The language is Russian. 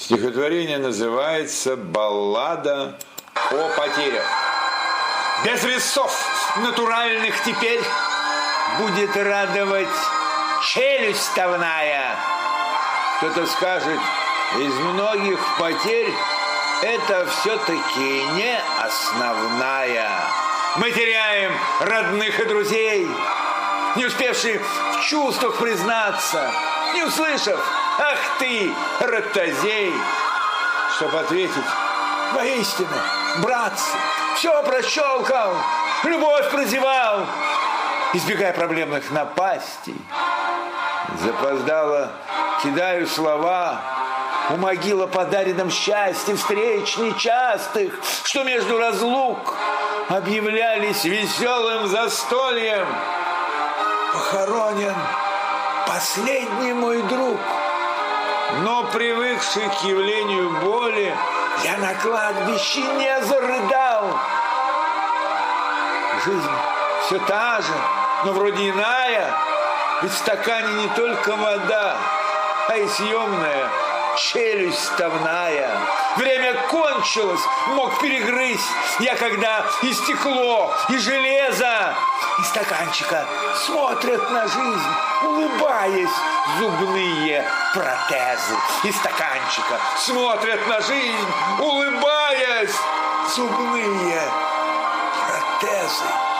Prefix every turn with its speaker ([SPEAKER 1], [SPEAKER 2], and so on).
[SPEAKER 1] Стихотворение называется «Баллада о потерях». Без весов натуральных теперь будет радовать челюсть ставная. Кто-то скажет, из многих потерь это все-таки не основная. Мы теряем родных и друзей, не успевших в чувствах признаться, не услышав «Ах ты, ротозей!» Чтоб ответить «Воистину, братцы, все прощелкал, любовь прозевал», избегая проблемных напастей. Запоздало кидаю слова, у могила подаренном счастье встреч нечастых, что между разлук объявлялись веселым застольем. Похоронен последний мой друг, но привыкший к явлению боли, я на кладбище не зарыдал. Жизнь все та же, но вроде иная, ведь в стакане не только вода, а и съемная челюсть ставная. Время кончилось, мог перегрызть я, когда и стекло, и железо, и стаканчика смотрят на жизнь, улыбаясь, зубные протезы. И стаканчика смотрят на жизнь, улыбаясь, зубные протезы.